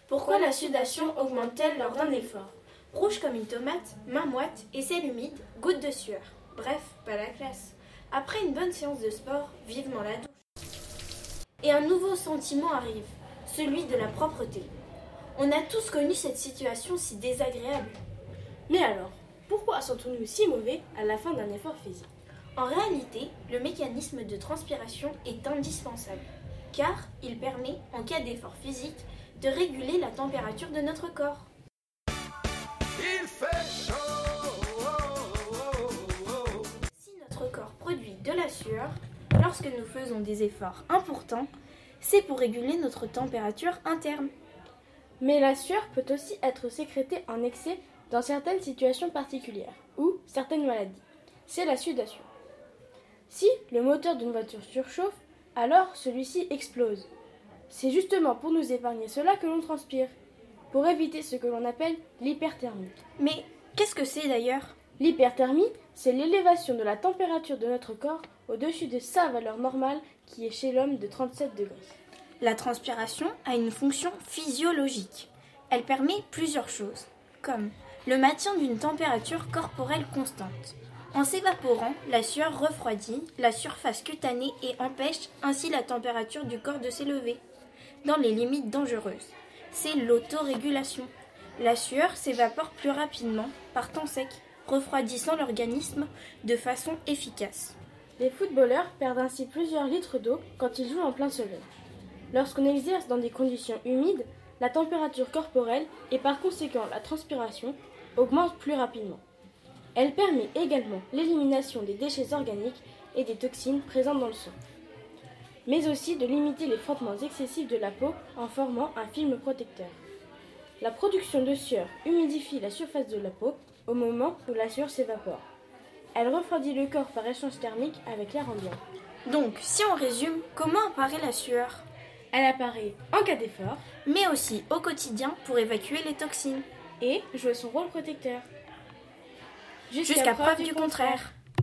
Pourquoi la sudation augmente-t-elle lors d'un effort? Rouge comme une tomate, main moite, aisselle humide, goutte de sueur. Bref, pas la classe. Après une bonne séance de sport, vivement la douche. Et un nouveau sentiment arrive, celui de la propreté. On a tous connu cette situation si désagréable. Mais alors, pourquoi sentons-nous si mauvais à la fin d'un effort physique? En réalité, le mécanisme de transpiration est indispensable, car il permet, en cas d'effort physique, de réguler la température de notre corps. Il fait chaud. Si notre corps produit de la sueur, lorsque nous faisons des efforts importants, c'est pour réguler notre température interne. Mais la sueur peut aussi être sécrétée en excès dans certaines situations particulières ou certaines maladies. C'est la sudation. Si le moteur d'une voiture surchauffe, alors celui-ci explose. C'est justement pour nous épargner cela que l'on transpire, pour éviter ce que l'on appelle l'hyperthermie. Mais qu'est-ce que c'est d'ailleurs? L'hyperthermie, c'est l'élévation de la température de notre corps au-dessus de sa valeur normale qui est chez l'homme de 37 degrés. La transpiration a une fonction physiologique. Elle permet plusieurs choses, comme le maintien d'une température corporelle constante. En s'évaporant, la sueur refroidit la surface cutanée et empêche ainsi la température du corps de s'élever, dans les limites dangereuses. C'est l'autorégulation. La sueur s'évapore plus rapidement par temps sec, refroidissant l'organisme de façon efficace. Les footballeurs perdent ainsi plusieurs litres d'eau quand ils jouent en plein soleil. Lorsqu'on exerce dans des conditions humides, la température corporelle et par conséquent la transpiration augmente plus rapidement. Elle permet également l'élimination des déchets organiques et des toxines présentes dans le sang, mais aussi de limiter les frottements excessifs de la peau en formant un film protecteur. La production de sueur humidifie la surface de la peau au moment où la sueur s'évapore. Elle refroidit le corps par échange thermique avec l'air ambiant. Donc, si on résume, comment apparaît la sueur? Elle apparaît en cas d'effort, mais aussi au quotidien pour évacuer les toxines. et joue son rôle protecteur. Jusqu'à preuve du contraire.